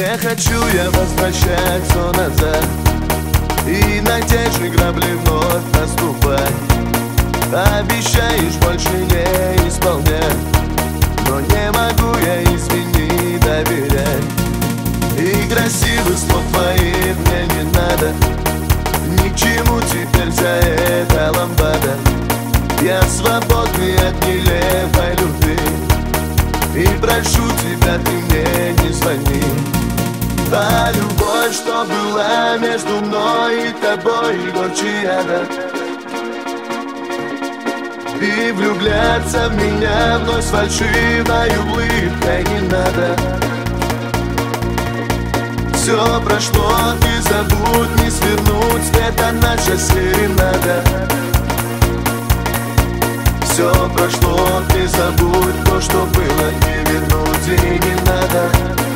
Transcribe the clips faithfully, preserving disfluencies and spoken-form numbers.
Не хочу я возвращать все назад и на те же грабли вновь наступать. Обещаешь больше не исполнять, но не могу я, извини, доверять. И красивых слов твоих мне не надо, ни к чему теперь вся эта ламбада. Я свободный от нелепой любви, и прошу тебя, ты мне не звони. Та любовь, что была между мной и тобой, горче яда. И влюбляться в меня вновь с фальшивой улыбкой не надо. Все прошло, ты забудь, не свернуть, это наша серенада. Все прошло, ты забудь, то, что было, не вернуть и не надо.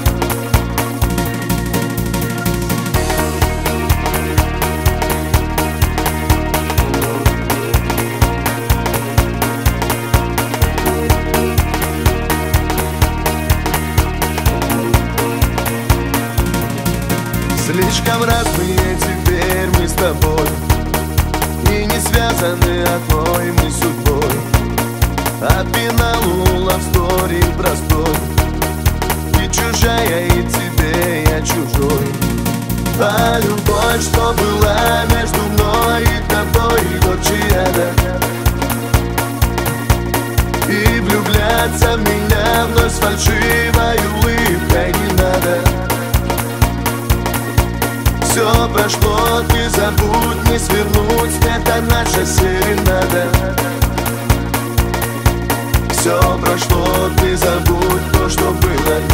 Слишком разные теперь мы с тобой, и не связаны одной мы судьбой. А финалу лавстори простой, ты чужая, и тебе я чужой. Та любовь, что была между мной и тобой, горче яда. И влюбляться в меня вновь с фальшивой улыбкой не надо. Все прошло, ты забудь, не свернуть, это наша серенада. Все прошло, ты забудь, то, что было,